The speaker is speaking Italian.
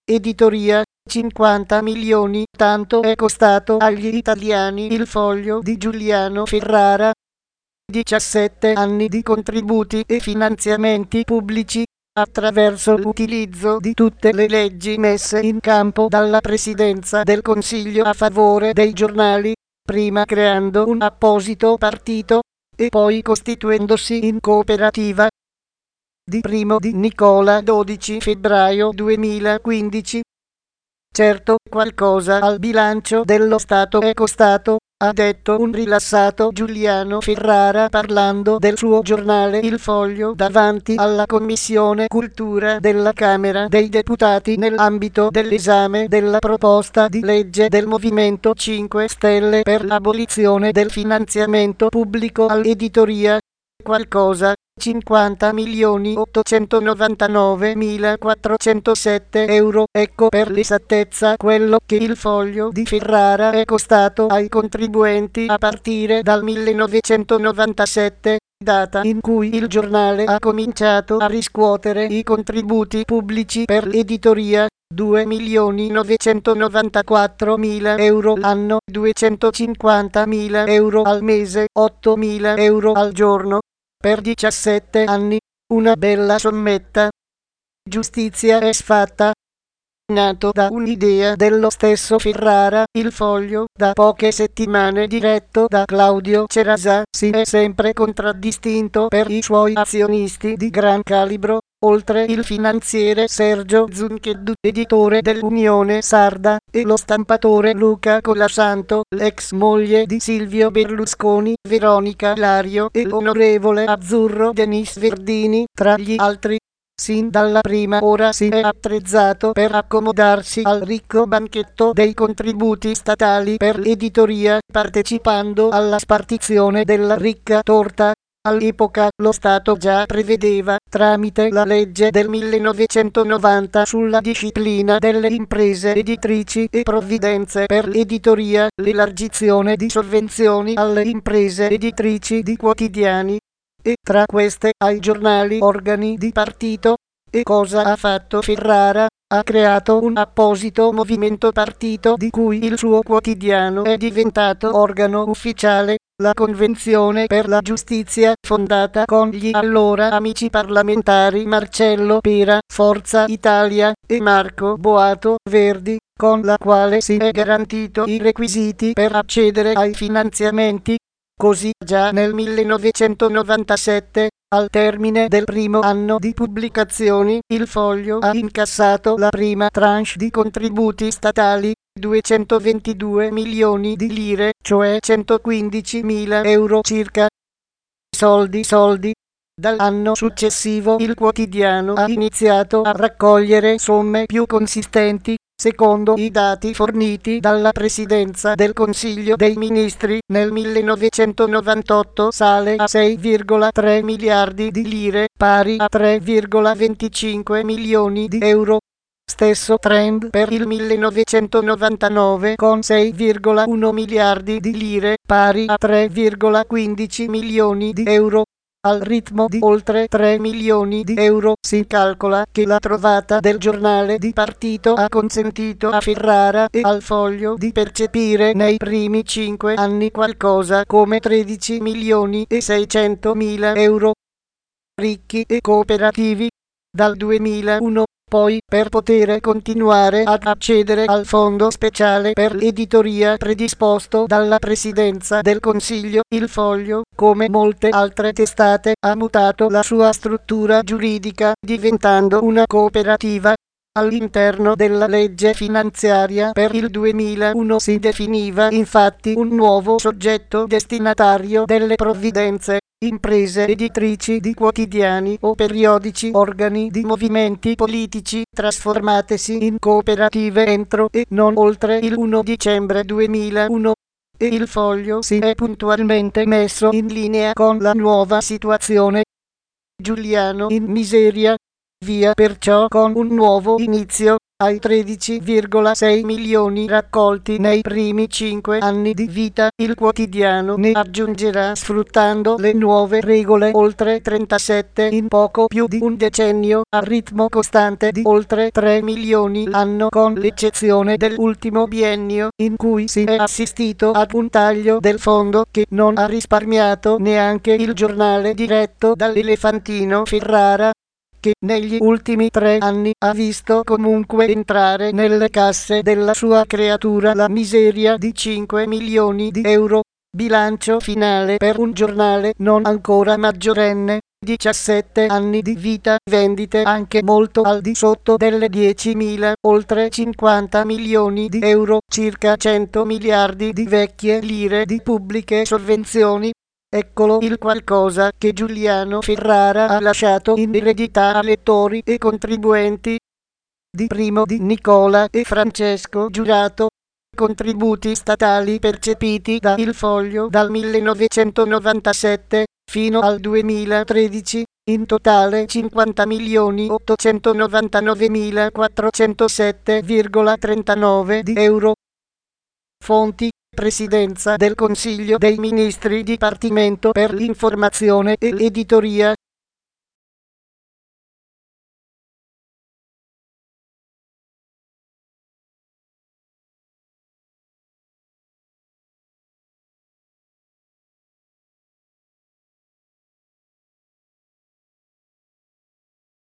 editoria, 50 milioni, tanto è costato agli italiani il foglio di Giuliano Ferrara. 17 anni di contributi e finanziamenti pubblici, attraverso l'utilizzo di tutte le leggi messe in campo dalla Presidenza del Consiglio a favore dei giornali, prima creando un apposito partito, e poi costituendosi in cooperativa. Di primo di Nicola 12 febbraio 2015. Certo, qualcosa al bilancio dello Stato è costato, ha detto un rilassato Giuliano Ferrara parlando del suo giornale Il Foglio davanti alla Commissione Cultura della Camera dei Deputati nell'ambito dell'esame della proposta di legge del Movimento 5 Stelle per l'abolizione del finanziamento pubblico all'editoria. Qualcosa. 50.899.407 euro, ecco per l'esattezza quello che il foglio di Ferrara è costato ai contribuenti a partire dal 1997, data in cui il giornale ha cominciato a riscuotere i contributi pubblici per l'editoria. 2.994.000 euro l'anno, 250.000 euro al mese, 8.000 euro al giorno. Per 17 anni, una bella sommetta. Giustizia è sfatta. Nato da un'idea dello stesso Ferrara, il Foglio, da poche settimane diretto da Claudio Cerasa, si è sempre contraddistinto per i suoi azionisti di gran calibro, oltre il finanziere Sergio Zuncheddu, editore dell'Unione Sarda, e lo stampatore Luca Colasanto, l'ex moglie di Silvio Berlusconi, Veronica Lario, e l'onorevole azzurro Denis Verdini, tra gli altri. Sin dalla prima ora si è attrezzato per accomodarsi al ricco banchetto dei contributi statali per l'editoria, partecipando alla spartizione della ricca torta. All'epoca lo Stato già prevedeva, tramite la legge del 1990 sulla disciplina delle imprese editrici e provvidenze per l'editoria, l'elargizione di sovvenzioni alle imprese editrici di quotidiani, e tra queste ai giornali organi di partito. E cosa ha fatto Ferrara? Ha creato un apposito movimento partito di cui il suo quotidiano è diventato organo ufficiale, la Convenzione per la Giustizia, fondata con gli allora amici parlamentari Marcello Pera, Forza Italia, e Marco Boato, Verdi, con la quale si è garantito i requisiti per accedere ai finanziamenti. Così già nel 1997, al termine del primo anno di pubblicazioni, il Foglio ha incassato la prima tranche di contributi statali, 222 milioni di lire, cioè 115.000 euro circa. Soldi. Dall'anno successivo il quotidiano ha iniziato a raccogliere somme più consistenti. Secondo i dati forniti dalla Presidenza del Consiglio dei Ministri, nel 1998 sale a 6,3 miliardi di lire, pari a 3,25 milioni di euro. Stesso trend per il 1999 con 6,1 miliardi di lire, pari a 3,15 milioni di euro. Al ritmo di oltre 3 milioni di euro si calcola che la trovata del giornale di partito ha consentito a Ferrara e al Foglio di percepire nei primi 5 anni qualcosa come 13 milioni e 600.000 euro. Ricchi e cooperativi. Dal 2001, poi, per poter continuare ad accedere al fondo speciale per l'editoria predisposto dalla Presidenza del Consiglio, il Foglio, come molte altre testate, ha mutato la sua struttura giuridica, diventando una cooperativa. All'interno della legge finanziaria per il 2001 si definiva infatti un nuovo soggetto destinatario delle provvidenze: imprese editrici di quotidiani o periodici, organi di movimenti politici, trasformatesi in cooperative entro e non oltre il 1 dicembre 2001. E il Foglio si è puntualmente messo in linea con la nuova situazione. Giuliano in miseria. Via perciò con un nuovo inizio. ai 13,6 milioni raccolti nei primi 5 anni di vita. Il quotidiano ne aggiungerà, sfruttando le nuove regole, oltre 37 in poco più di un decennio, a ritmo costante di oltre 3 milioni l'anno, con l'eccezione dell'ultimo biennio, in cui si è assistito ad un taglio del fondo che non ha risparmiato neanche il giornale diretto dall'elefantino Ferrara, che negli ultimi 3 anni ha visto comunque entrare nelle casse della sua creatura la miseria di 5 milioni di euro. Bilancio finale per un giornale non ancora maggiorenne, 17 anni di vita, vendite anche molto al di sotto delle 10.000, oltre 50 milioni di euro, circa 100 miliardi di vecchie lire di pubbliche sovvenzioni. Eccolo il qualcosa che Giuliano Ferrara ha lasciato in eredità a lettori e contribuenti. Di primo di Nicola e Francesco Giurato. Contributi statali percepiti da Il Foglio dal 1997 fino al 2013, in totale 50.899.407,39 di euro. Fonti: Presidenza del Consiglio dei Ministri, Dipartimento per l'Informazione e l'Editoria.